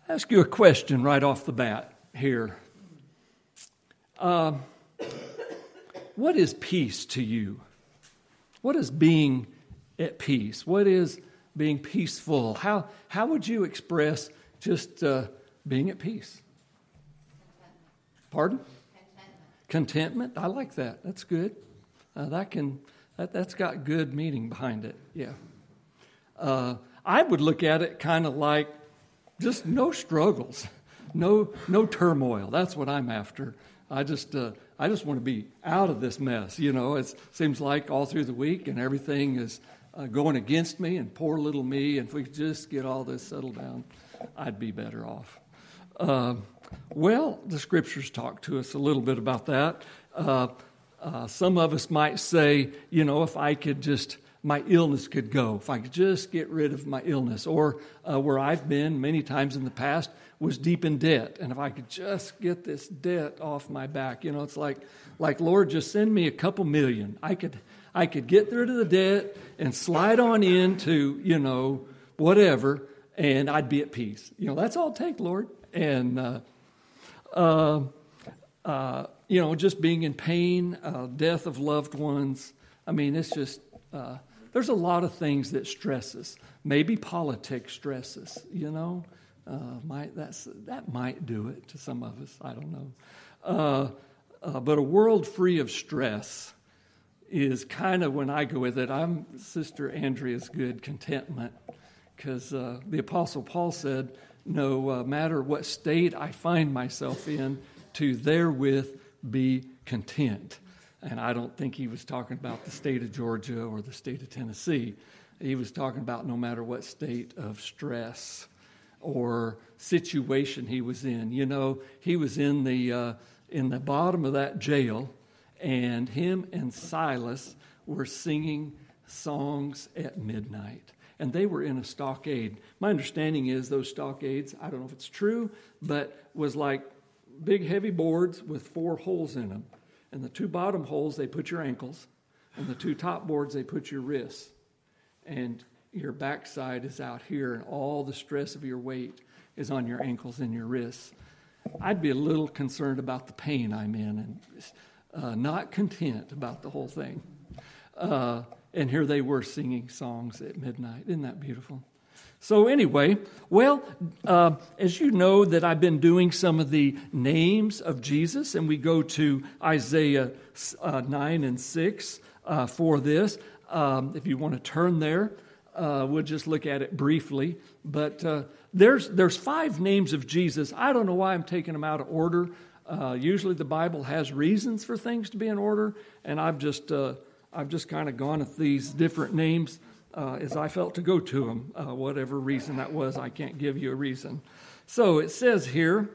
ask you a question right off the bat here. What is peace to you? What is being at peace? What is being peaceful? How would you express just being at peace? Pardon? Contentment. I like that. That's good. That's got good meaning behind it. Yeah. I would look at it kind of like just no struggles, no turmoil. That's what I'm after. I just want to be out of this mess. You know, it seems like all through the week and everything is going against me and poor little me. And if we could just get all this settled down, I'd be better off. Well, the scriptures talk to us a little bit about that. Some of us might say, you know, if I could just, my illness could go. If I could just get rid of my illness. Or where I've been many times in the past was deep in debt. And if I could just get this debt off my back, you know, it's like Lord, just send me a couple million. I could get rid of the debt and slide on into, you know, whatever, and I'd be at peace. You know, that's all it takes, Lord. And, you know, just being in pain, death of loved ones. I mean, it's just, there's a lot of things that stress us. Maybe politics stresses, you know. That might do it to some of us. I don't know. But a world free of stress is kind of when I go with it. I'm Sister Andrea's good contentment, because the Apostle Paul said, no matter what state I find myself in, to therewith be content. And I don't think he was talking about the state of Georgia or the state of Tennessee. He was talking about no matter what state of stress or situation he was in. You know, he was in the bottom of that jail, and him and Silas were singing songs at midnight. And they were in a stockade. My understanding is those stockades, I don't know if it's true, but was like big heavy boards with 4 holes in them. And the 2 bottom holes, they put your ankles. And the 2 top boards, they put your wrists. And your backside is out here, and all the stress of your weight is on your ankles and your wrists. I'd be a little concerned about the pain I'm in and not content about the whole thing. And here they were singing songs at midnight. Isn't that beautiful? So anyway, well, as you know that I've been doing some of the names of Jesus, and we go to Isaiah 9 and 6 for this. If you want to turn there, we'll just look at it briefly. But there's 5 names of Jesus. I don't know why I'm taking them out of order. Usually the Bible has reasons for things to be in order, and I've just kind of gone with these different names as I felt to go to them. Whatever reason that was, I can't give you a reason. So it says here,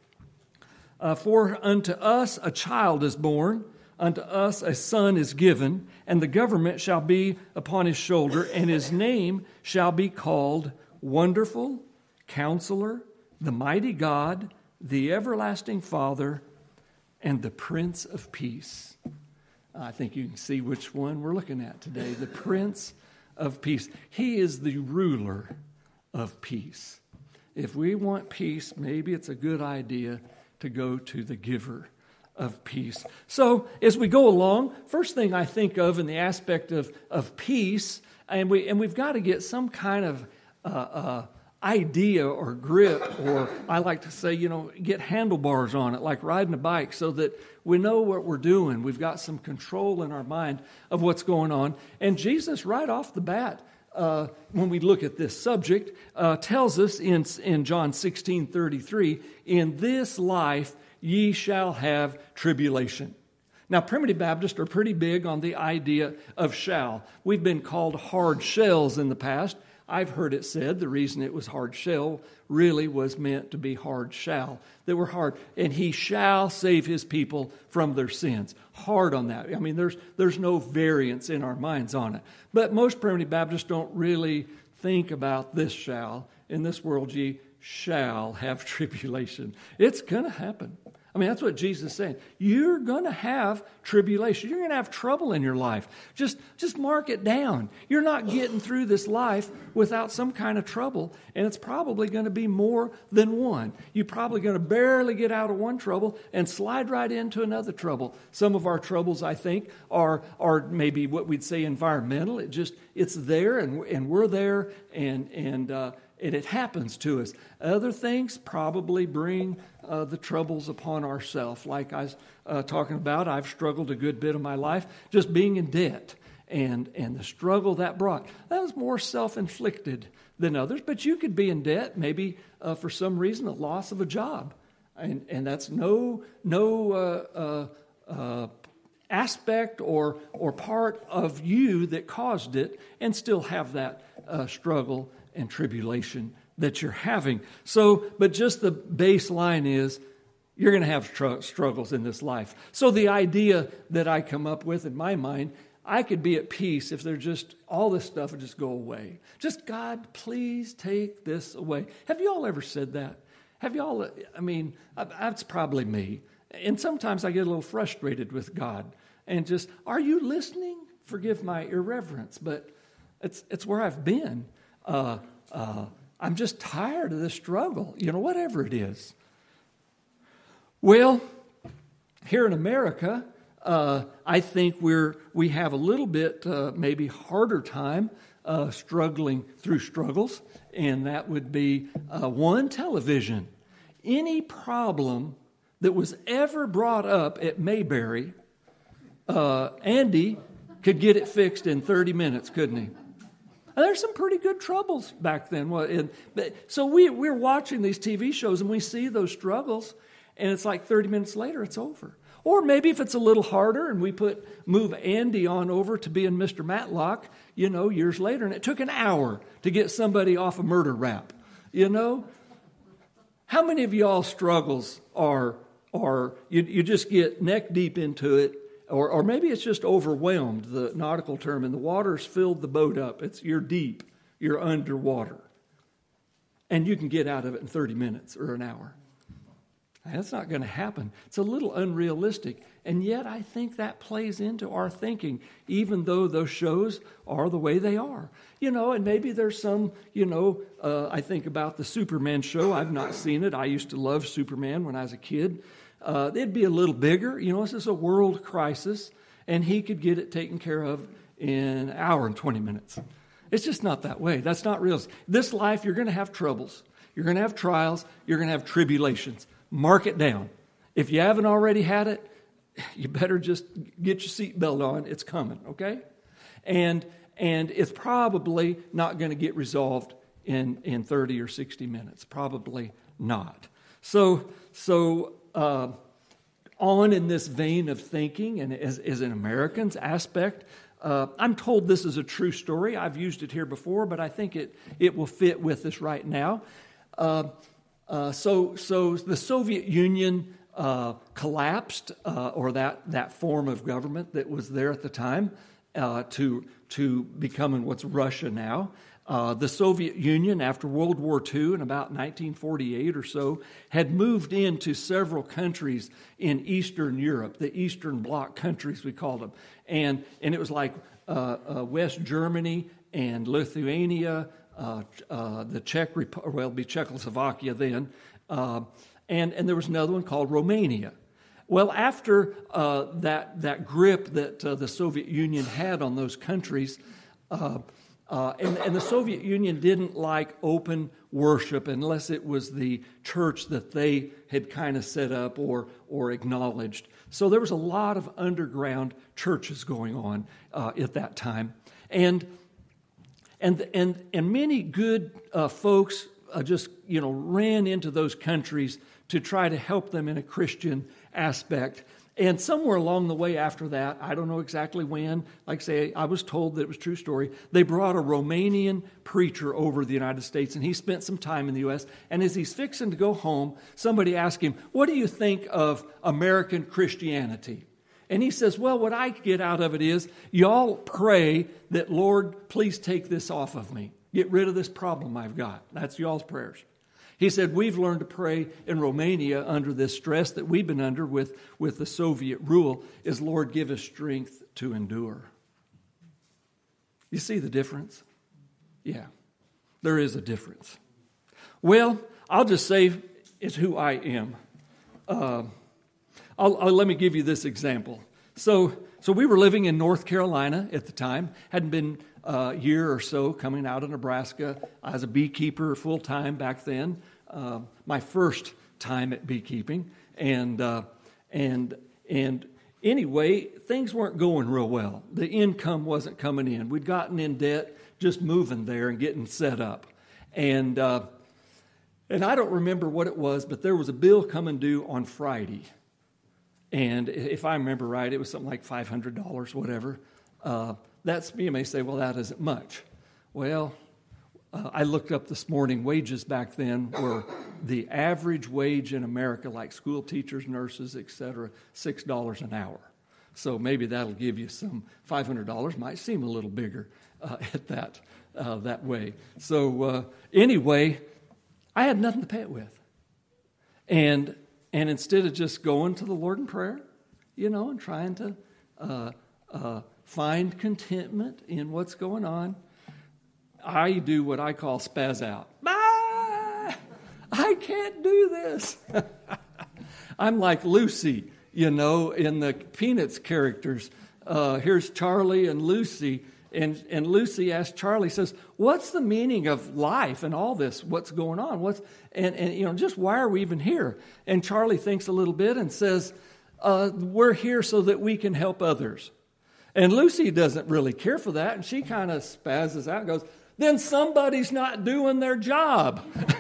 for unto us a child is born, unto us a son is given, and the government shall be upon his shoulder, and his name shall be called Wonderful, Counselor, the Mighty God, the Everlasting Father, and the Prince of Peace. I think you can see which one we're looking at today, the Prince of Peace. He is the ruler of peace. If we want peace, maybe it's a good idea to go to the giver of peace. So as we go along, first thing I think of in the aspect of peace, and we've got to get some kind of idea or grip, or I like to say, you know, get handlebars on it, like riding a bike, so that we know what we're doing. We've got some control in our mind of what's going on. And Jesus, right off the bat, when we look at this subject, tells us in John 16:33, in this life ye shall have tribulation. Now, Primitive Baptists are pretty big on the idea of shall. We've been called hard shells in the past. I've heard it said the reason it was hard shell really was meant to be hard shall. They were hard. And he shall save his people from their sins. Hard on that. I mean, there's no variance in our minds on it. But most Primitive Baptists don't really think about this shall. In this world, ye shall have tribulation. It's going to happen. I mean, that's what Jesus is saying. You're going to have tribulation. You're going to have trouble in your life. Just mark it down. You're not getting through this life without some kind of trouble, and it's probably going to be more than one. You're probably going to barely get out of one trouble and slide right into another trouble. Some of our troubles, I think, are maybe what we'd say environmental. It's there, and we're there, and it happens to us. Other things probably bring the troubles upon ourselves. Like I was talking about, I've struggled a good bit of my life just being in debt. And the struggle that brought. That was more self-inflicted than others. But you could be in debt, maybe for some reason, a loss of a job. And that's no aspect or part of you that caused it, and still have that struggle and tribulation that you're having. But just the baseline is you're going to have struggles in this life. So the idea that I come up with in my mind, I could be at peace if they're just, all this stuff would just go away. Just, God, please take this away. Have you all ever said that? Have you all, I mean, that's probably me. And sometimes I get a little frustrated with God. And just, are you listening? Forgive my irreverence, but it's where I've been. I'm just tired of this struggle, whatever it is. Well, here in America, I think we have a little bit maybe harder time struggling through struggles, and that would be one, television. Any problem that was ever brought up at Mayberry, Andy could get it fixed in 30 minutes, couldn't he? There's some pretty good troubles back then. So we're watching these TV shows and we see those struggles, and it's like 30 minutes later, it's over. Or maybe if it's a little harder and we move Andy on over to being Mr. Matlock, years later, and it took an hour to get somebody off a murder rap, How many of y'all struggles are you just get neck deep into it? Or maybe it's just overwhelmed, the nautical term, and the water's filled the boat up. You're deep, you're underwater. And you can get out of it in 30 minutes or an hour. That's not going to happen. It's a little unrealistic. And yet I think that plays into our thinking, even though those shows are the way they are. And maybe there's some, I think about the Superman show. I've not seen it. I used to love Superman when I was a kid. It'd be a little bigger. This is a world crisis, and he could get it taken care of in an hour and 20 minutes. It's just not that way. That's not real. This life, you're going to have troubles. You're going to have trials. You're going to have tribulations. Mark it down. If you haven't already had it, you better just get your seatbelt on. It's coming, okay? And it's probably not going to get resolved in 30 or 60 minutes. Probably not. So on in this vein of thinking, and as an American's aspect, I'm told this is a true story. I've used it here before, but I think it will fit with us right now. So the Soviet Union collapsed, or that form of government that was there at the time, to becoming what's Russia now. The Soviet Union, after World War II in about 1948 or so, had moved into several countries in Eastern Europe, the Eastern Bloc countries, we called them. And it was like West Germany and Lithuania, the Czech Republic, well, it'd be Czechoslovakia then, and there was another one called Romania. Well, after that grip that the Soviet Union had on those countries, and the Soviet Union didn't like open worship unless it was the church that they had kind of set up or acknowledged. So there was a lot of underground churches going on at that time, and many good folks just ran into those countries to try to help them in a Christian aspect. And somewhere along the way after that, I don't know exactly when, like I say, I was told that it was a true story, they brought a Romanian preacher over to the United States, and he spent some time in the U.S., and as he's fixing to go home, somebody asked him, "What do you think of American Christianity?" And he says, "Well, what I get out of it is, y'all pray that, Lord, please take this off of me. Get rid of this problem I've got." That's y'all's prayers. He said, we've learned to pray in Romania under this stress that we've been under with the Soviet rule, is Lord, give us strength to endure. You see the difference? Yeah, there is a difference. Well, I'll just say it's who I am. Let me give you this example. So we were living in North Carolina at the time. Hadn't been a year or so coming out of Nebraska. I was a beekeeper full-time back then. My first time at beekeeping. And anyway, things weren't going real well. The income wasn't coming in. We'd gotten in debt just moving there and getting set up. And I don't remember what it was, but there was a bill coming due on Friday. And if I remember right, it was something like $500, whatever. You may say, well, that isn't much. Well, I looked up this morning, wages back then were the average wage in America, like school teachers, nurses, etc., $6 an hour. So maybe that'll give you some $500. Might seem a little bigger at that way. So anyway, I had nothing to pay it with. And instead of just going to the Lord in prayer, and trying to find contentment in what's going on, I do what I call spaz out. I can't do this. I'm like Lucy, in the Peanuts characters. Here's Charlie and Lucy. And Lucy asks Charlie, says, what's the meaning of life and all this? What's going on? Just why are we even here? And Charlie thinks a little bit and says, we're here so that we can help others. And Lucy doesn't really care for that. And she kind of spazzes out and goes, then somebody's not doing their job.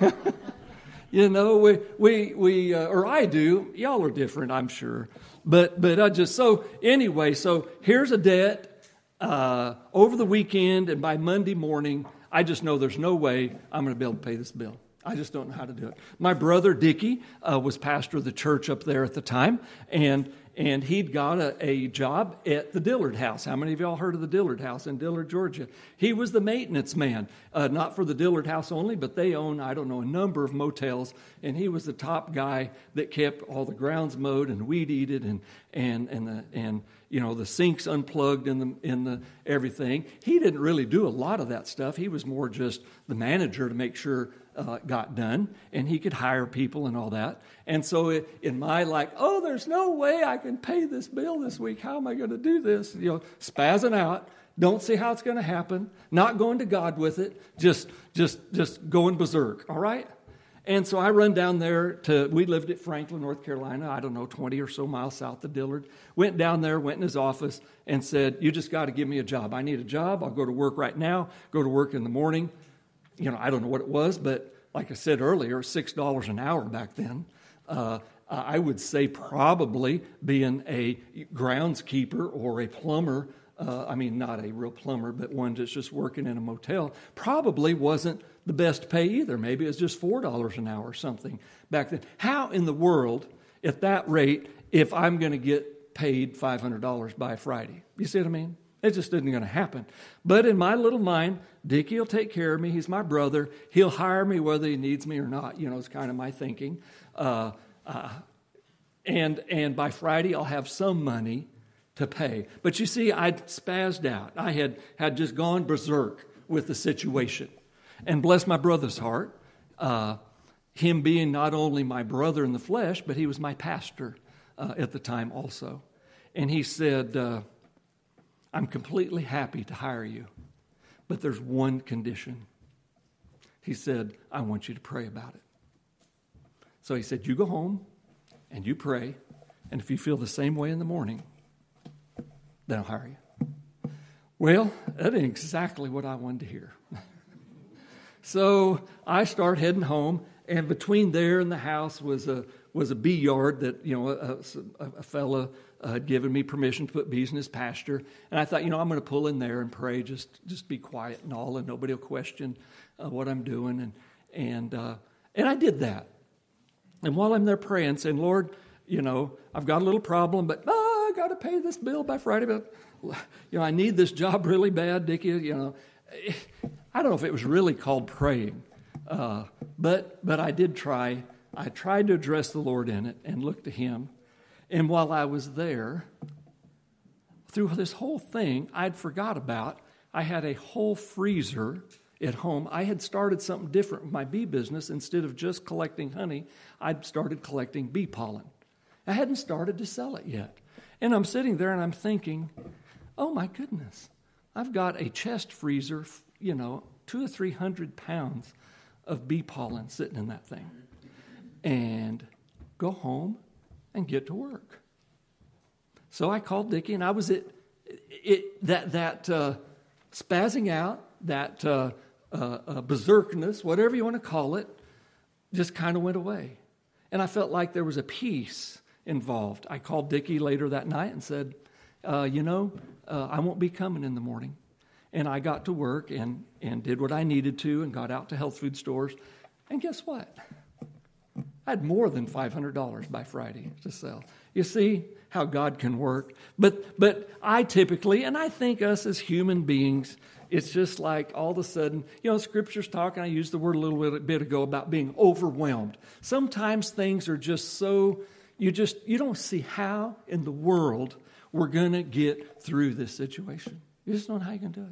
Or I do. Y'all are different, I'm sure. But so here's a debt. Over the weekend and by Monday morning, I just know there's no way I'm going to be able to pay this bill. I just don't know how to do it. My brother, Dickie, was pastor of the church up there at the time, and he'd got a job at the Dillard House. How many of y'all heard of the Dillard House in Dillard, Georgia? He was the maintenance man, not for the Dillard House only, but they own, a number of motels, and he was the top guy that kept all the grounds mowed and weed-eated and the sinks unplugged in the everything. He didn't really do a lot of that stuff. He was more just the manager to make sure it got done, and he could hire people and all that. And so in my there's no way I can pay this bill this week. How am I going to do this? Spazzing out. Don't see how it's going to happen. Not going to God with it. Just going berserk. All right? And so I run down there we lived at Franklin, North Carolina, 20 or so miles south of Dillard. Went down there, went in his office and said, you just got to give me a job. I need a job. I'll go to work right now, go to work in the morning. I don't know what it was, but like I said earlier, $6 an hour back then. I would say probably being a groundskeeper or a plumber, not a real plumber, but one that's just working in a motel, probably wasn't the best pay either. Maybe it was just $4 an hour or something back then. How in the world, at that rate, if I'm going to get paid $500 by Friday? You see what I mean? It just isn't going to happen. But in my little mind, Dickie will take care of me. He's my brother. He'll hire me whether he needs me or not. It's kind of my thinking. And by Friday, I'll have some money to pay. But you see, I'd spazzed out. I had just gone berserk with the situation. And bless my brother's heart, him being not only my brother in the flesh, but he was my pastor at the time also. And he said, I'm completely happy to hire you, but there's one condition. He said, I want you to pray about it. So he said, you go home and you pray, and if you feel the same way in the morning, then I'll hire you. Well, that ain't exactly what I wanted to hear. So I start heading home, and between there and the house was a bee yard that a fella had given me permission to put bees in his pasture, and I thought, I'm going to pull in there and pray, just be quiet and all, and nobody will question what I'm doing, and I did that. And while I'm there praying, saying, Lord, I've got a little problem, but I got to pay this bill by Friday, but I need this job really bad, Dickie. I don't know if it was really called praying, But I did try. I tried to address the Lord in it and look to Him. And while I was there, through this whole thing, I'd forgot about, I had a whole freezer at home. I had started something different with my bee business. Instead of just collecting honey, I'd started collecting bee pollen. I hadn't started to sell it yet. And I'm sitting there and I'm thinking, oh my goodness, I've got a chest freezer, 200 or 300 pounds of bee pollen sitting in that thing. And go home and get to work. So I called Dickie, and I was spazzing out, that berserkness, whatever you want to call it, just kind of went away. And I felt like there was a peace involved. I called Dickie later that night and said, I won't be coming in the morning. And I got to work and did what I needed to and got out to health food stores. And guess what? I had more than $500 by Friday to sell. You see how God can work. But I typically, and I think us as human beings, it's just like all of a sudden, Scripture's talking, I used the word a little bit ago about being overwhelmed. Sometimes things are just so, you don't see how in the world we're going to get through this situation. You just don't know how you can do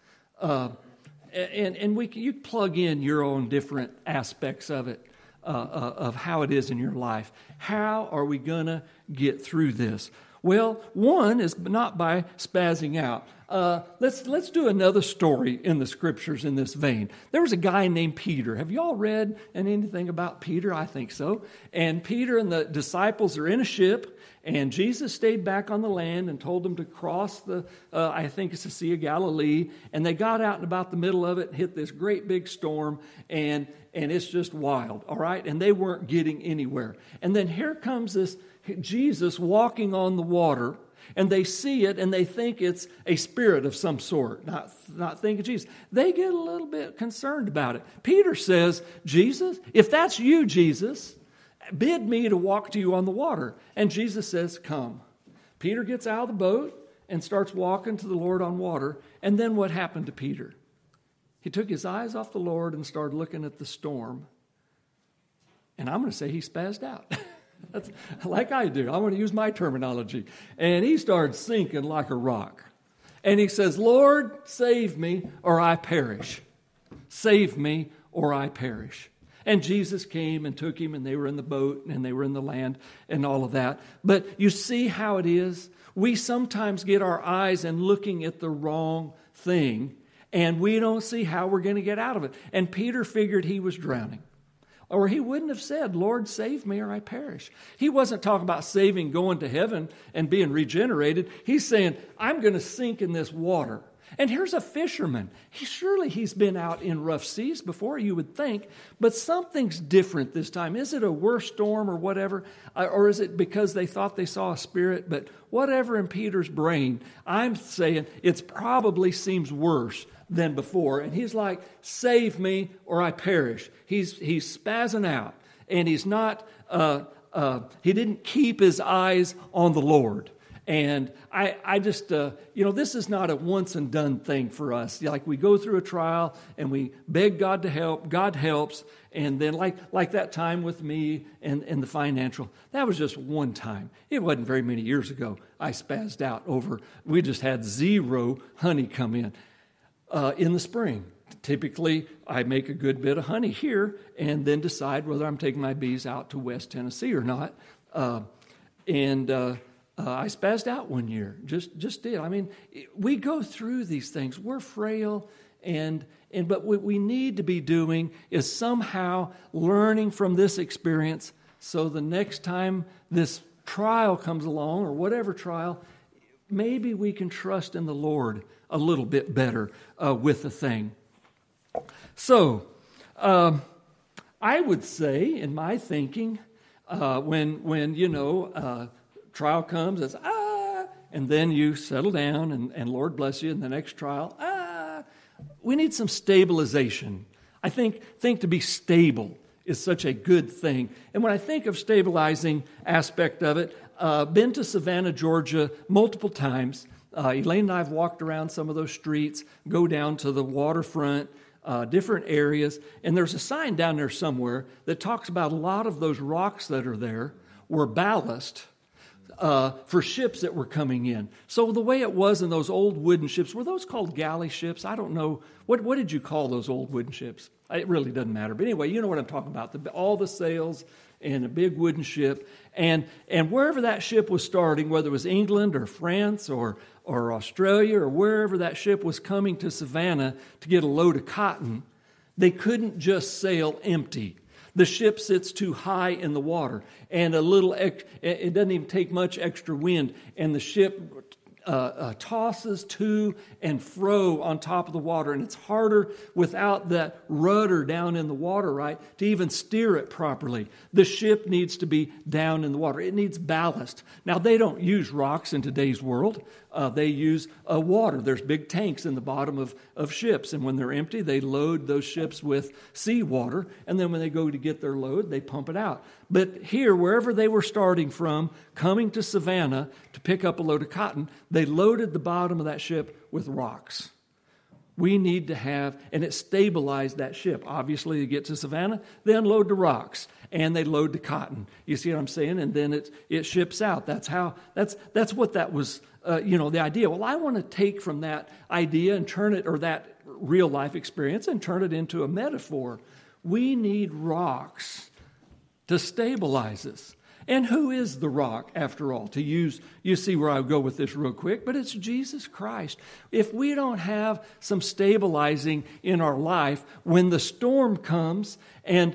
it. You plug in your own different aspects of it. Of how it is in your life. How are we going to get through this? Well, one is not by spazzing out. Let's do another story in the Scriptures in this vein. There was a guy named Peter. Have you all read anything about Peter? I think so. And Peter and the disciples are in a ship, and Jesus stayed back on the land and told them to cross I think it's the Sea of Galilee. And they got out in about the middle of it, hit this great big storm, and it's just wild, all right? And they weren't getting anywhere. And then here comes this Jesus walking on the water, and they see it, and they think it's a spirit of some sort, not thinking Jesus. They get a little bit concerned about it. Peter says, Jesus, if that's you, Jesus, bid me to walk to you on the water. And Jesus says, come. Peter gets out of the boat and starts walking to the Lord on water. And then what happened to Peter? He took his eyes off the Lord and started looking at the storm. And I'm going to say he spazzed out. That's like I do. I want to use my terminology. And he started sinking like a rock. And he says, Lord, save me or I perish. Save me or I perish. And Jesus came and took him, and they were in the boat, and they were in the land, and all of that. But you see how it is? We sometimes get our eyes and looking at the wrong thing, and we don't see how we're going to get out of it. And Peter figured he was drowning. Or he wouldn't have said, Lord, save me or I perish. He wasn't talking about saving, going to heaven, and being regenerated. He's saying, I'm going to sink in this water. And here's a fisherman. Surely he's been out in rough seas before, you would think, but something's different this time. Is it a worse storm or whatever? Or is it because they thought they saw a spirit? But whatever in Peter's brain, I'm saying it probably seems worse than before. And he's like, save me or I perish. He's spazzing out. And he's not, he didn't keep his eyes on the Lord. And I just, this is not a once and done thing for us. Like we go through a trial and we beg God to help, God helps. And then like that time with me and the financial, that was just one time. It wasn't very many years ago. I spazzed out over, we just had zero honey come in the spring. Typically, I make a good bit of honey here and then decide whether I'm taking my bees out to West Tennessee or not. I spazzed out one year, just did. I mean, we go through these things. We're frail, but what we need to be doing is somehow learning from this experience so the next time this trial comes along, or whatever trial, maybe we can trust in the Lord a little bit better with the thing. So, I would say, in my thinking, when trial comes, it's and then you settle down and Lord bless you in the next trial. We need some stabilization. I think to be stable is such a good thing. And when I think of stabilizing aspect of it, been to Savannah, Georgia multiple times. Elaine and I have walked around some of those streets, go down to the waterfront. different areas. And there's a sign down there somewhere that talks about a lot of those rocks that are there were ballast for ships that were coming in. So the way it was in those old wooden ships, were those called galley ships? I don't know. What did you call those old wooden ships? It really doesn't matter. But anyway, you know what I'm talking about. All the sails and a big wooden ship. And wherever that ship was starting, whether it was England or France or Australia or wherever that ship was coming to Savannah to get a load of cotton, they couldn't just sail empty. The ship sits too high in the water, and it doesn't even take much extra wind, and the ship tosses to and fro on top of the water, and it's harder without that rudder down in the water, right, to even steer it properly. The ship needs to be down in the water. It needs ballast. Now, they don't use rocks in today's world. They use water. There's big tanks in the bottom of ships, and when they're empty, they load those ships with seawater, and then when they go to get their load, they pump it out. But here, wherever they were starting from, coming to Savannah to pick up a load of cotton, they loaded the bottom of that ship with rocks. We need to have, and it stabilized that ship. Obviously, they get to Savannah, they unload the rocks, and they load the cotton. You see what I'm saying? And then it ships out. That's what that was, the idea. Well, I want to take from that idea and turn it, or that real life experience, and turn it into a metaphor. We need rocks to stabilize us. And who is the rock, after all? To use, you see where I go with this real quick, but it's Jesus Christ. If we don't have some stabilizing in our life, when the storm comes and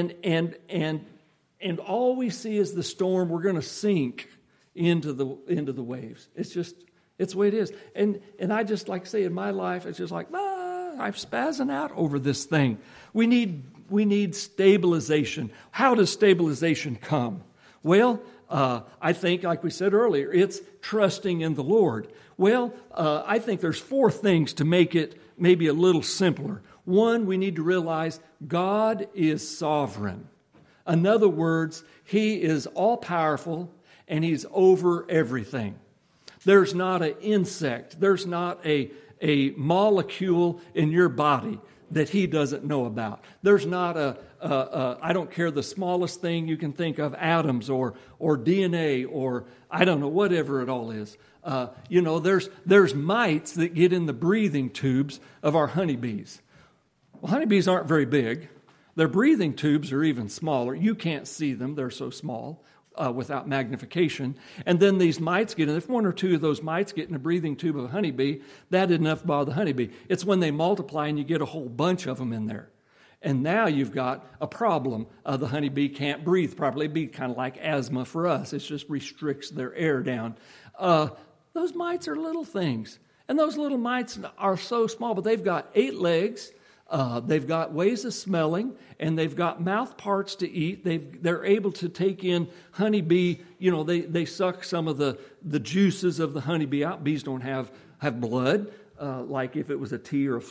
all we see is the storm, we're going to sink into the waves. It's the way it is. And I just like say in my life, it's just like, I'm spazzing out over this thing. We need stabilization. How does stabilization come? Well, I think, like we said earlier, it's trusting in the Lord. Well, I think there's 4 things to make it maybe a little simpler. One, we need to realize God is sovereign. In other words, He is all-powerful and He's over everything. There's not an insect, there's not a molecule in your body that He doesn't know about. There's not I don't care, the smallest thing you can think of, atoms or DNA or I don't know, whatever it all is. There's mites that get in the breathing tubes of our honeybees. Well, honeybees aren't very big. Their breathing tubes are even smaller. You can't see them. They're so small without magnification. And then these mites get in. If 1 or 2 of those mites get in a breathing tube of a honeybee, that isn't enough to bother the honeybee. It's when they multiply and you get a whole bunch of them in there. And now you've got a problem. The honeybee can't breathe properly. It'd be kind of like asthma for us. It just restricts their air down. Those mites are little things. And those little mites are so small, but they've got 8 legs. They've got ways of smelling, and they've got mouth parts to eat. They're able to take in honeybee. They suck some of the juices of the honeybee out. Bees don't have blood. Like if it was a flea or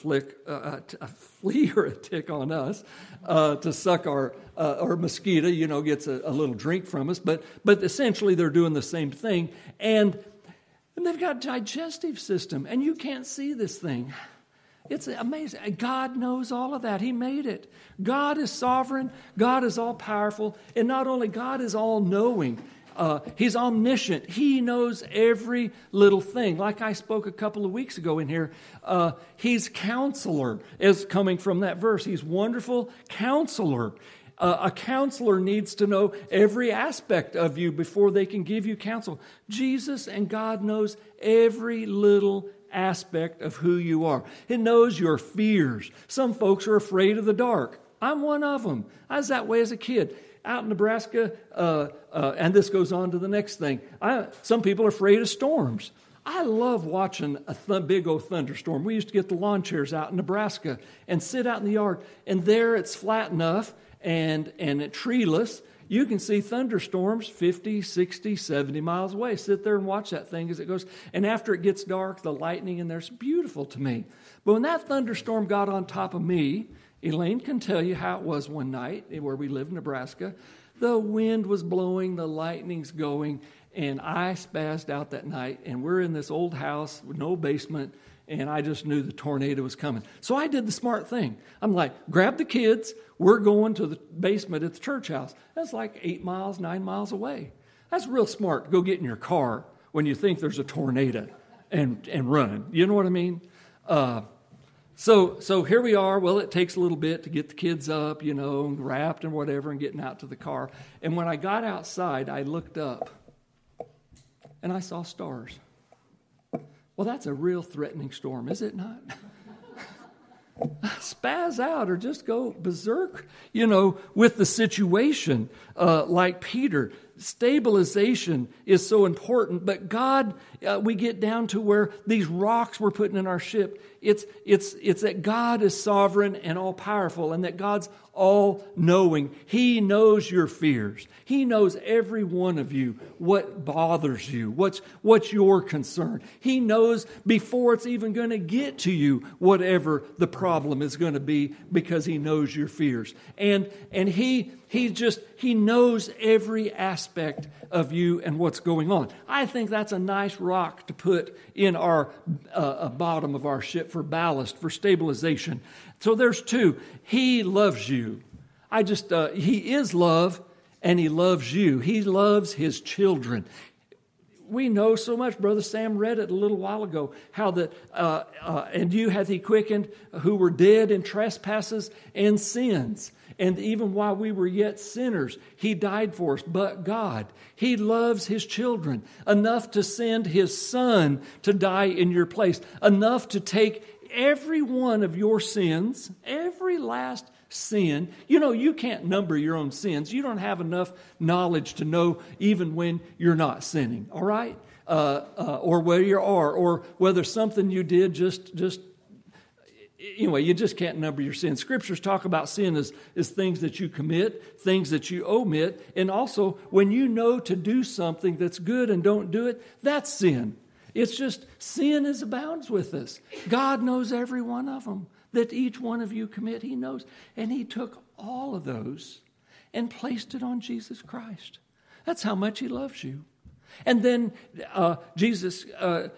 a tick on us, to suck our mosquito, gets a little drink from us. But essentially they're doing the same thing. And they've got a digestive system, and you can't see this thing. It's amazing. God knows all of that. He made it. God is sovereign. God is all-powerful. And not only God is all-knowing, He's omniscient. He knows every little thing. Like I spoke a couple of weeks ago in here, He's counselor, is coming from that verse. He's wonderful counselor. A counselor needs to know every aspect of you before they can give you counsel. Jesus and God knows every little aspect of who you are. He knows your fears. Some folks are afraid of the dark. I'm one of them. I was that way as a kid. Out in Nebraska, and this goes on to the next thing. Some people are afraid of storms. I love watching a big old thunderstorm. We used to get the lawn chairs out in Nebraska and sit out in the yard, and there it's flat enough and treeless. You can see thunderstorms 50, 60, 70 miles away. Sit there and watch that thing as it goes. And after it gets dark, the lightning in there's beautiful to me. But when that thunderstorm got on top of me, Elaine can tell you how it was one night where we live in Nebraska. The wind was blowing, the lightning's going, and I spazzed out that night. And we're in this old house with no basement, and I just knew the tornado was coming. So I did the smart thing. I'm like, grab the kids. We're going to the basement at the church house. That's like 9 miles away. That's real smart to go get in your car when you think there's a tornado and run. You know what I mean? So here we are. Well, it takes a little bit to get the kids up, wrapped and whatever, and getting out to the car. And when I got outside, I looked up, and I saw stars. Well, that's a real threatening storm, is it not? Spaz out or just go berserk, with the situation, like Peter. Stabilization is so important, but God, we get down to where these rocks we're putting in our ship, it's that God is sovereign and all-powerful, and that God's all-knowing. He knows your fears. He knows every one of you, what bothers you, what's your concern. He knows before it's even going to get to you, whatever the problem is going to be, because He knows your fears. And He knows every aspect of you and what's going on. I think that's a nice rock to put in our bottom of our ship for ballast, for stabilization. So there's two. He loves you. He is love, and He loves you. He loves His children. We know so much. Brother Sam read it a little while ago, how that, and you hath He quickened who were dead in trespasses and sins. And even while we were yet sinners, He died for us. But God, He loves His children enough to send His Son to die in your place, enough to take every one of your sins, every last sin. You can't number your own sins. You don't have enough knowledge to know even when you're not sinning, all right? Or where you are, or whether something you did anyway, you just can't number your sins. Scriptures talk about sin as things that you commit, things that you omit, and also when you know to do something that's good and don't do it, that's sin. It's just sin abounds with us. God knows every one of them that each one of you commit. He knows. And He took all of those and placed it on Jesus Christ. That's how much He loves you. And then Jesus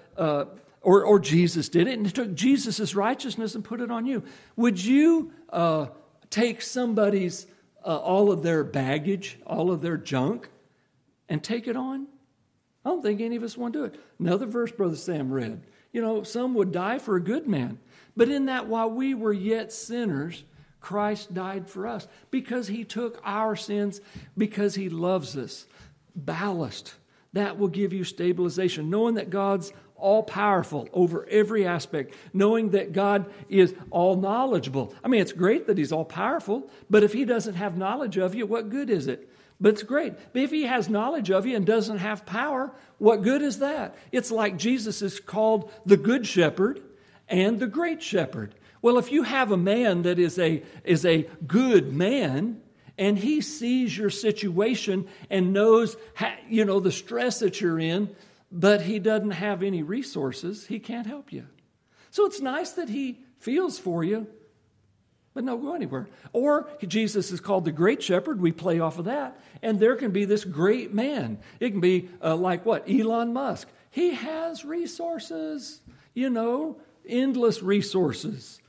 did it, and He took Jesus' righteousness and put it on you. Would you take somebody's, all of their baggage, all of their junk, and take it on? I don't think any of us want to do it. Another verse Brother Sam read. Some would die for a good man. But in that, while we were yet sinners, Christ died for us because He took our sins, because He loves us. Ballast. That will give you stabilization. Knowing that God's all-powerful over every aspect. Knowing that God is all-knowledgeable. I mean, it's great that He's all-powerful, but if He doesn't have knowledge of you, what good is it? But it's great. But if He has knowledge of you and doesn't have power, what good is that? It's like Jesus is called the Good Shepherd and the Great Shepherd. Well, if you have a man that is a good man, and he sees your situation and knows the stress that you're in, but he doesn't have any resources, he can't help you. So it's nice that he feels for you, but no go anywhere. Or Jesus is called the Great Shepherd. We play off of that. And there can be this great man. It can be like what? Elon Musk. He has resources, endless resources.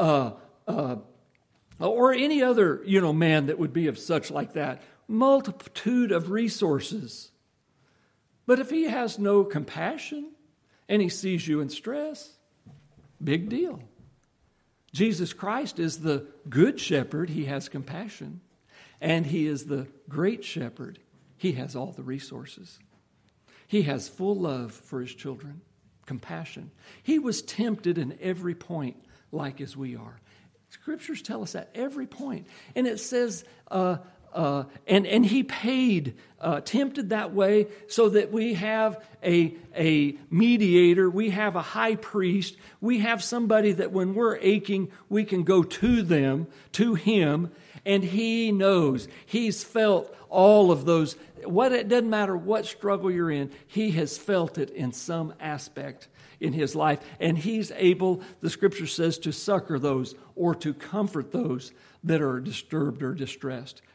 Or any other, man that would be of such like that. Multitude of resources. But if he has no compassion and he sees you in stress, big deal. Jesus Christ is the Good Shepherd. He has compassion. And He is the Great Shepherd. He has all the resources. He has full love for His children, compassion. He was tempted in every point like as we are. Scriptures tell us that every point. And it says, and He paid, tempted that way so that we have a mediator, we have a high priest, we have somebody that when we're aching, we can go to Him, and He knows. He's felt all of those. It doesn't matter what struggle you're in, He has felt it in some aspect in His life, and He's able, the Scripture says, to succor those or to comfort those that are disturbed or distressed.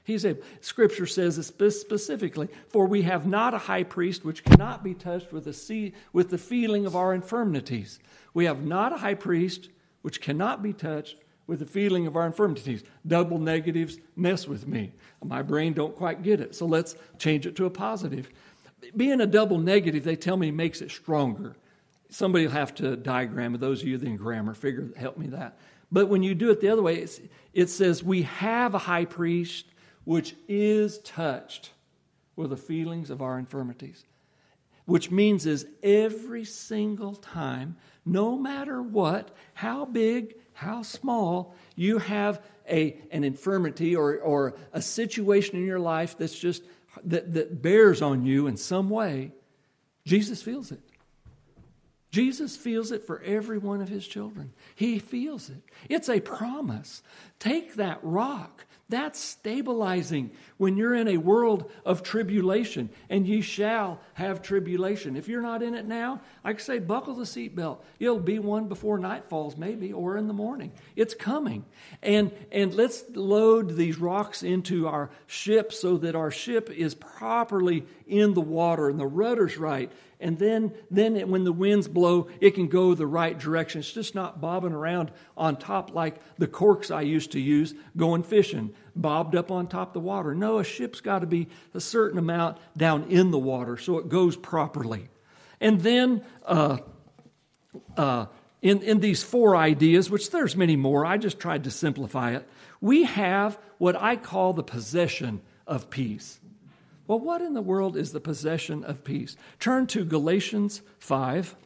Scripture says it specifically, for we have not a high priest which cannot be touched with the feeling of our infirmities. We have not a high priest which cannot be touched with the feeling of our infirmities. Double negatives mess with me. My brain don't quite get it. So let's change it to a positive. Being a double negative, they tell me, makes it stronger. Somebody will have to diagram it. Those of you that are in grammar, help me that. But when you do it the other way, it says, we have a high priest which is touched with the feelings of our infirmities. Which means is every single time, no matter what, how big, how small, you have an infirmity or a situation in your life that's just that bears on you in some way, Jesus feels it. Jesus feels it for every one of his children. He feels it. It's a promise. Take that rock. That's stabilizing when you're in a world of tribulation, and ye shall have tribulation. If you're not in it now, I can say buckle the seatbelt. It'll be one before night falls maybe, or in the morning. It's coming. And let's load these rocks into our ship so that our ship is properly in the water and the rudder's right. And then when the winds blow, it can go the right direction. It's just not bobbing around on top like the corks I used to use going fishing, bobbed up on top of the water. No, a ship's got to be a certain amount down in the water so it goes properly. And then in these four ideas, which there's many more, I just tried to simplify it, we have what I call the possession of peace. Well, what in the world is the possession of peace? Turn to Galatians 5.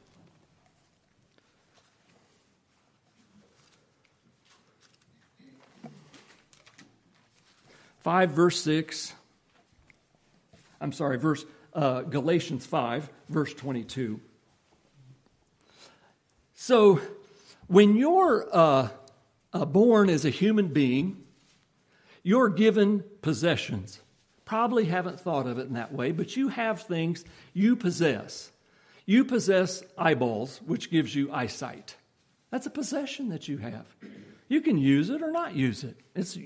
Galatians 5, verse 22. So, when you're born as a human being, you're given possessions. Probably haven't thought of it in that way, but you have things you possess. You possess eyeballs, which gives you eyesight. That's a possession that you have. You can use it or not use it.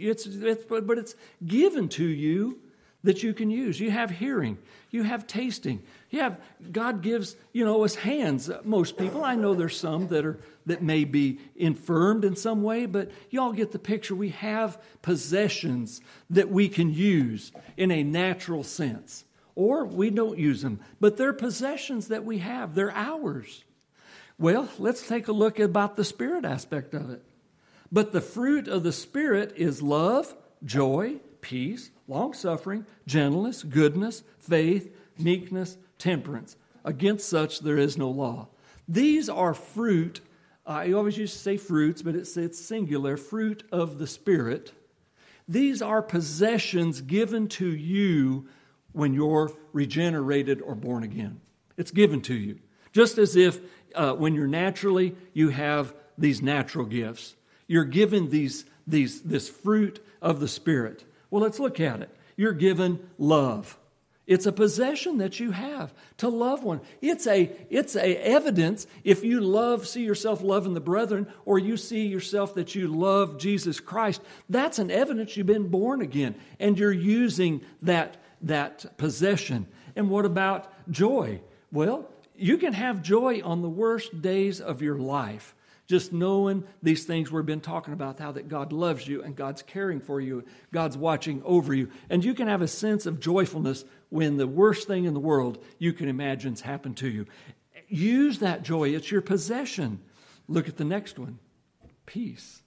But it's given to you that you can use. You have hearing. You have tasting. God gives, us hands. Most people, I know there's some that may be infirmed in some way, but y'all get the picture. We have possessions that we can use in a natural sense. Or we don't use them. But they're possessions that we have. They're ours. Well, let's take a look about the Spirit aspect of it. But the fruit of the Spirit is love, joy, peace, long-suffering, gentleness, goodness, faith, meekness, temperance. Against such there is no law. These are fruit. I always used to say fruits, but it's singular, fruit of the Spirit. These are possessions given to you when you're regenerated or born again. It's given to you. Just as if when you're naturally, you have these natural gifts. You're given this fruit of the Spirit. Well, let's look at it. You're given love. It's a possession that you have to love one. It's a evidence if you see yourself loving the brethren, or you see yourself that you love Jesus Christ. That's an evidence you've been born again, and you're using that possession. And what about joy? Well, you can have joy on the worst days of your life. Just knowing these things we've been talking about, how that God loves you and God's caring for you, God's watching over you. And you can have a sense of joyfulness when the worst thing in the world you can imagine's happened to you. Use that joy. It's your possession. Look at the next one. Peace.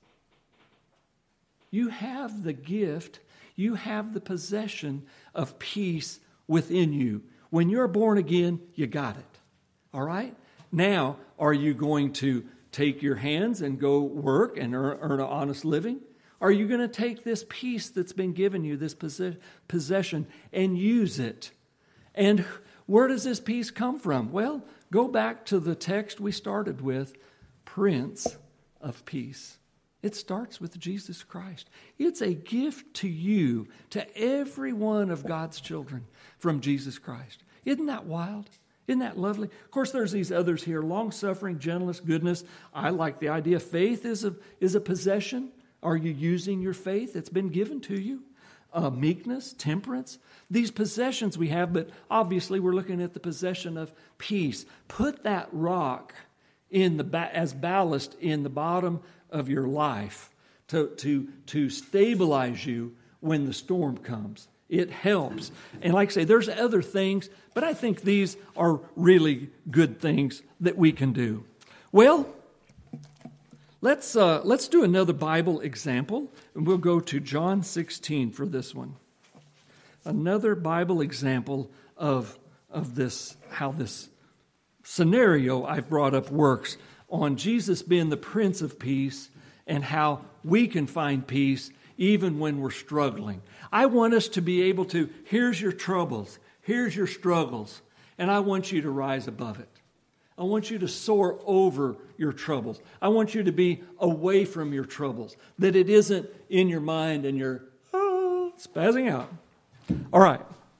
You have the gift, you have the possession of peace within you. When you're born again, you got it. All right? Now, are you going to take your hands and go work and earn an honest living? Are you going to take this peace that's been given you, this possession, and use it? And where does this peace come from? Well, go back to the text we started with, Prince of Peace. It starts with Jesus Christ. It's a gift to you, to every one of God's children from Jesus Christ. Isn't that wild? Isn't that lovely? Of course, there's these others here, long-suffering, gentleness, goodness. I like the idea. Faith is a possession. Are you using your faith? It's been given to you. meekness, temperance. These possessions we have, but obviously we're looking at the possession of peace. Put that rock as ballast in the bottom of your life to stabilize you when the storm comes. It helps. And like I say, there's other things, but I think these are really good things that we can do. Well, let's do another Bible example, and we'll go to John 16 for this one. Another Bible example of this, how this scenario I've brought up works on Jesus being the Prince of Peace and how we can find peace even when we're struggling. I want us to be able to, here's your troubles, here's your struggles, and I want you to rise above it. I want you to soar over your troubles. I want you to be away from your troubles, that it isn't in your mind and you're spazzing out. All right.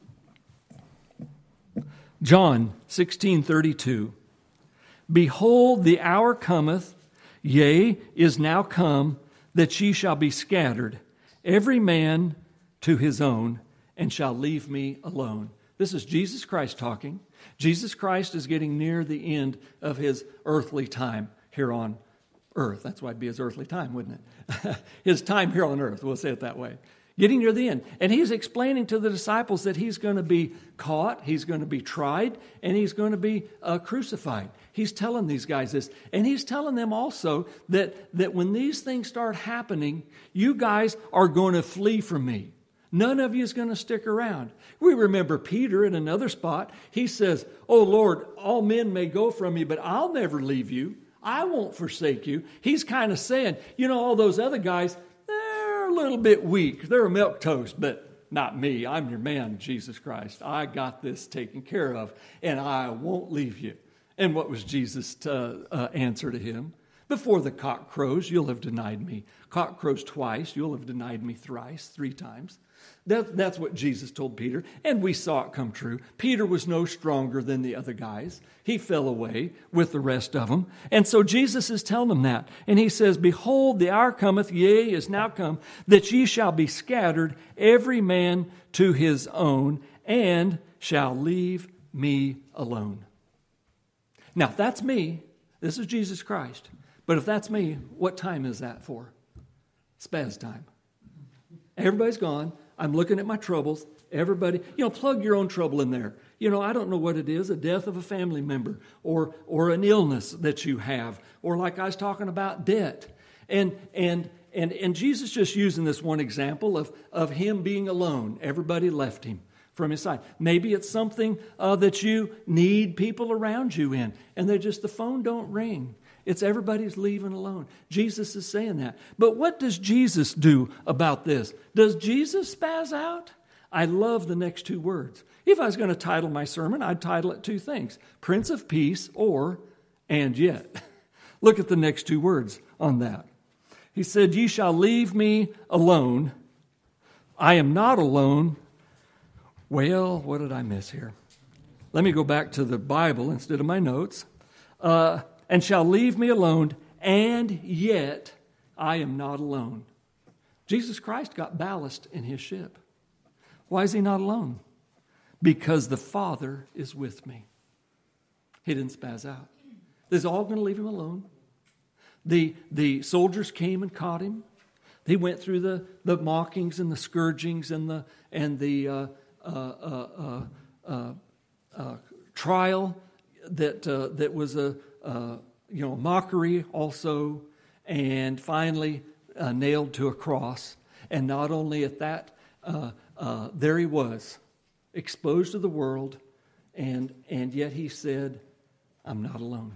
John 16:32. Behold, the hour cometh, yea, is now come, that ye shall be scattered, every man to his own, and shall leave me alone. This is Jesus Christ talking. Jesus Christ is getting near the end of his earthly time here on earth. That's why it'd be his earthly time, wouldn't it? His time here on earth, we'll say it that way. Getting near the end. And he's explaining to the disciples that he's going to be caught, he's going to be tried, and he's going to be crucified. He's telling these guys this. And he's telling them also that when these things start happening, you guys are going to flee from me. None of you is going to stick around. We remember Peter in another spot. He says, "Oh Lord, all men may go from me, but I'll never leave you. I won't forsake you." He's kind of saying, all those other guys, they're a little bit weak. They're a milquetoast, but not me. I'm your man, Jesus Christ. I got this taken care of, and I won't leave you. And what was Jesus' answer to him? Before the cock crows, you'll have denied me. Cock crows twice, you'll have denied me thrice, 3 times. That's what Jesus told Peter, and we saw it come true. Peter was no stronger than the other guys. He fell away with the rest of them. And so Jesus is telling them that. And he says, "Behold, the hour cometh, yea, is now come, that ye shall be scattered, every man to his own, and shall leave me alone." Now, if that's me, this is Jesus Christ. But if that's me, what time is that for? Spaz time. Everybody's gone. I'm looking at my troubles. Everybody, plug your own trouble in there. I don't know what it is, a death of a family member or an illness that you have, or like I was talking about, debt. And Jesus just using this one example of him being alone. Everybody left him from his side. Maybe it's something that you need people around you in, and the phone don't ring. It's everybody's leaving alone. Jesus is saying that. But what does Jesus do about this? Does Jesus spaz out? I love the next 2 words. If I was going to title my sermon, I'd title it 2 things. Prince of Peace or and yet. Look at the next 2 words on that. He said, "Ye shall leave me alone. I am not alone." Well, what did I miss here? Let me go back to the Bible instead of my notes. "And shall leave me alone, and yet I am not alone." Jesus Christ got ballast in his ship. Why is he not alone? Because the Father is with me. He didn't spaz out. They're all going to leave him alone. The soldiers came and caught him. He went through the mockings and the scourgings and the trial that was a mockery also, and finally nailed to a cross. And not only at that, there he was, exposed to the world, and yet he said, "I'm not alone."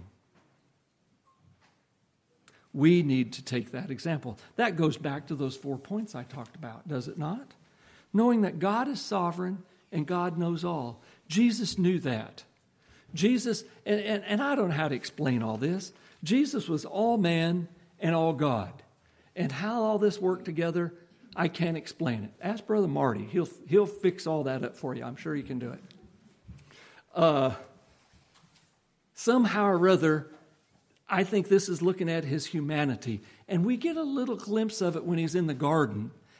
We need to take that example. That goes back to those 4 points I talked about, does it not? Knowing that God is sovereign and God knows all. Jesus knew that. Jesus, and I don't know how to explain all this. Jesus was all man and all God. And how all this worked together, I can't explain it. Ask Brother Marty. He'll fix all that up for you. I'm sure he can do it. Somehow or other, I think this is looking at his humanity. And we get a little glimpse of it when he's in the garden.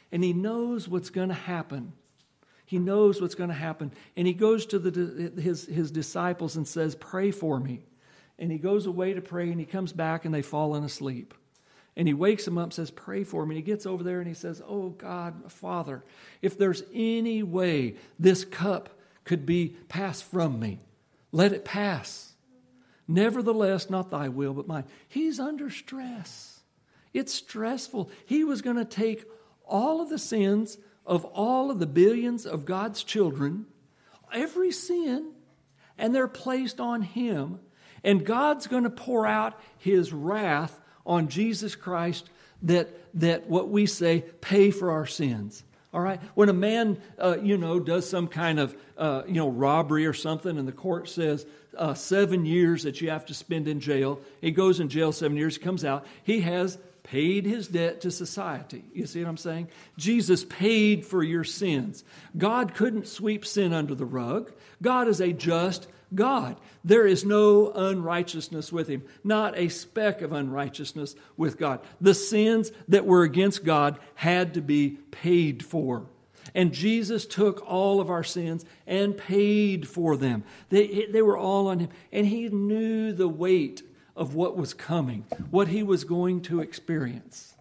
and he knows what's going to happen. He knows what's going to happen. And he goes to his disciples and says, pray for me. And he goes away to pray, and he comes back, and they've fallen asleep. And he wakes them up and says, pray for me. And he gets over there and he says, oh God, Father, if there's any way this cup could be passed from me, let it pass. Nevertheless, not thy will, but mine. He's under stress. It's stressful. He was going to take all of the sins of all of the billions of God's children, every sin, and they're placed on him. And God's going to pour out his wrath on Jesus Christ that what we say, pay for our sins. All right? When a man, does some kind of, robbery or something, and the court says 7 years that you have to spend in jail, he goes in jail 7 years, comes out, he has paid his debt to society. You see what I'm saying? Jesus paid for your sins. God couldn't sweep sin under the rug. God is a just God. There is no unrighteousness with him, not a speck of unrighteousness with God. The sins that were against God had to be paid for. And Jesus took all of our sins and paid for them. They were all on him. And he knew the weight of what was coming, what he was going to experience.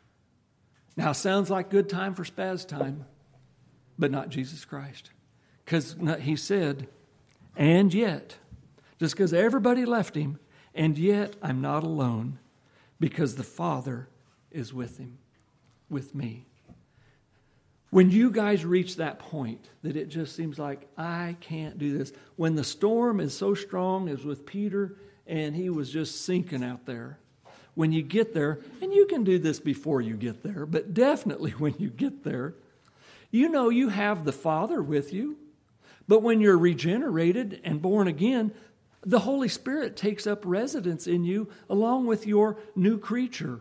Now, sounds like good time for spaz time, but not Jesus Christ. Because he said, and yet, just because everybody left him, and yet I'm not alone, because the Father is with him, with me. When you guys reach that point that it just seems like, I can't do this, when the storm is so strong as with Peter, and he was just sinking out there, when you get there, and you can do this before you get there, but definitely when you get there, you know you have the Father with you. But when you're regenerated and born again, the Holy Spirit takes up residence in you along with your new creature.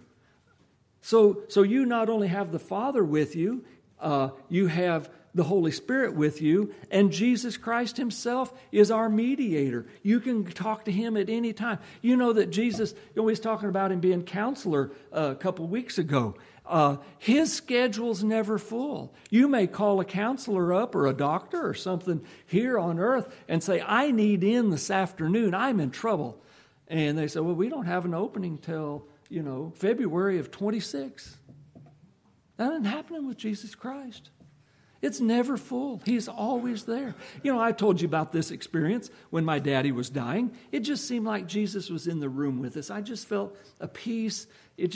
So you not only have the Father with you, you have the Holy Spirit with you, and Jesus Christ himself is our mediator. You can talk to him at any time. You know that Jesus, he's talking about him being counselor a couple weeks ago. His schedule's never full. You may call a counselor up or a doctor or something here on earth and say, I need in this afternoon. I'm in trouble. And they say, well, we don't have an opening till, February of 26. That isn't happening with Jesus Christ. It's never full. He's always there. I told you about this experience when my daddy was dying. It just seemed like Jesus was in the room with us. I just felt a peace.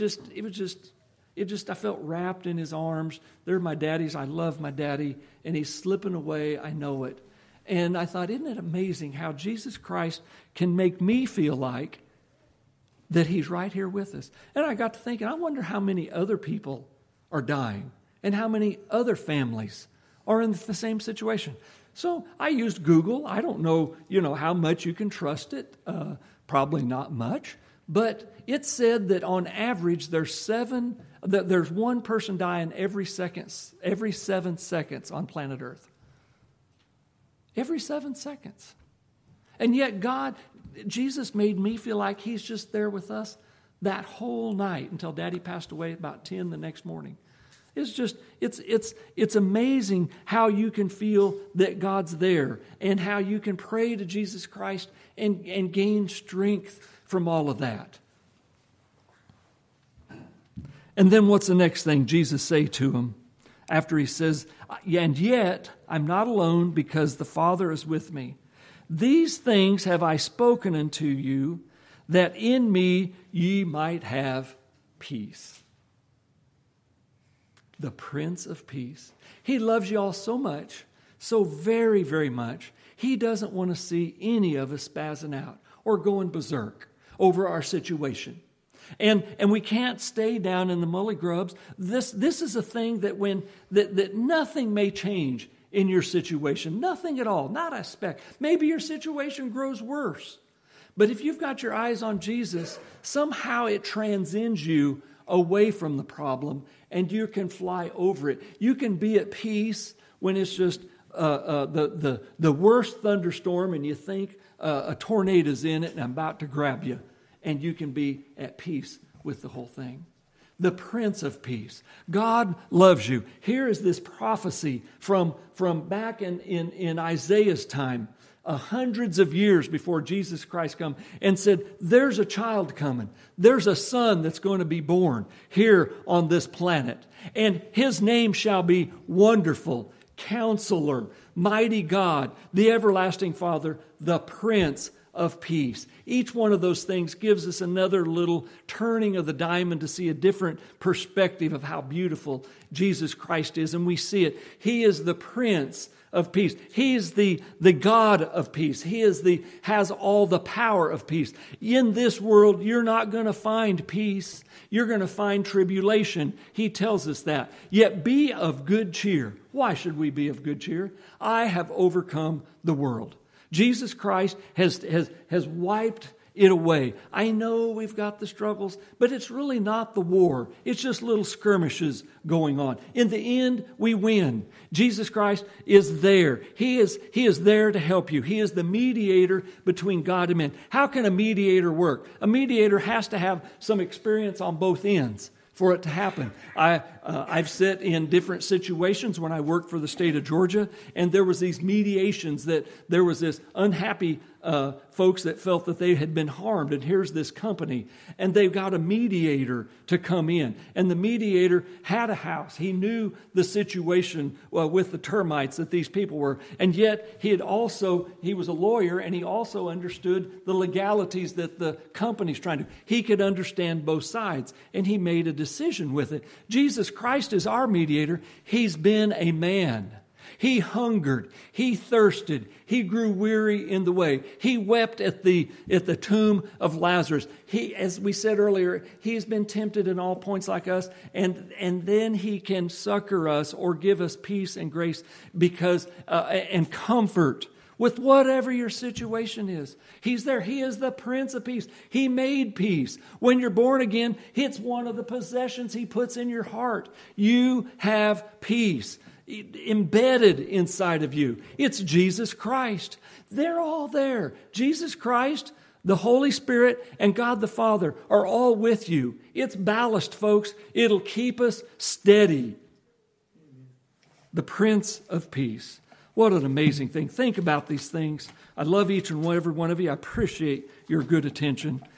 I felt wrapped in his arms. They're my daddy's. I love my daddy. And he's slipping away. I know it. And I thought, isn't it amazing how Jesus Christ can make me feel like that he's right here with us? And I got to thinking, I wonder how many other people are dying and how many other families are in the same situation. So I used Google. I don't know, how much you can trust it. Probably not much. But it said that on average there's one person dying every 7 seconds on planet Earth. Every 7 seconds. And yet Jesus made me feel like he's just there with us that whole night until Daddy passed away about 10 the next morning. It's amazing how you can feel that God's there and how you can pray to Jesus Christ and gain strength from all of that. And then what's the next thing Jesus say to him after he says, and yet I'm not alone because the Father is with me. These things have I spoken unto you, that in me ye might have peace. The Prince of Peace. He loves you all so much, so very, very much. He doesn't want to see any of us spazzing out or going berserk over our situation. And we can't stay down in the mully grubs. This is a thing that nothing may change in your situation. Nothing at all. Not a speck. Maybe your situation grows worse. But if you've got your eyes on Jesus, somehow it transcends you away from the problem, and you can fly over it. You can be at peace when it's just the worst thunderstorm, and you think a tornado's in it and I'm about to grab you, and you can be at peace with the whole thing. the Prince of Peace. God loves you. Here is this prophecy from back in Isaiah's time, hundreds of years before Jesus Christ come, and said, there's a child coming. There's a son that's going to be born here on this planet. And his name shall be Wonderful, Counselor, Mighty God, the Everlasting Father, the Prince of Peace. Each one of those things gives us another little turning of the diamond to see a different perspective of how beautiful Jesus Christ is. And we see it. He is the Prince of Peace. He is the God of peace. He has all the power of peace. In this world, you're not going to find peace. You're going to find tribulation. He tells us that. Yet be of good cheer. Why should we be of good cheer? I have overcome the world. Jesus Christ has wiped it away. I know we've got the struggles, but it's really not the war. It's just little skirmishes going on. In the end, we win. Jesus Christ is there. He is there to help you. He is the mediator between God and man. How can a mediator work? A mediator has to have some experience on both ends for it to happen. I've sat in different situations when I worked for the state of Georgia, and there was these mediations that there was this unhappy folks that felt that they had been harmed, and here's this company, and they've got a mediator to come in, and the mediator had a house. He knew the situation with the termites that these people were, and yet he was a lawyer, and he also understood the legalities that the company's trying to do. He could understand both sides, and he made a decision with it. Jesus Christ is our mediator. He's been a man. He hungered. He thirsted. He grew weary in the way. He wept at the tomb of Lazarus. He, as we said earlier, he's been tempted in all points like us, and then he can succor us or give us peace and grace because and comfort with whatever your situation is. He's there. He is the Prince of Peace. He made peace. When you're born again, it's one of the possessions He puts in your heart. You have peace embedded inside of you. It's Jesus Christ. They're all there. Jesus Christ, the Holy Spirit, and God the Father are all with you. It's ballast, folks. It'll keep us steady. The Prince of Peace. What an amazing thing. Think about these things. I love each and every one of you. I appreciate your good attention.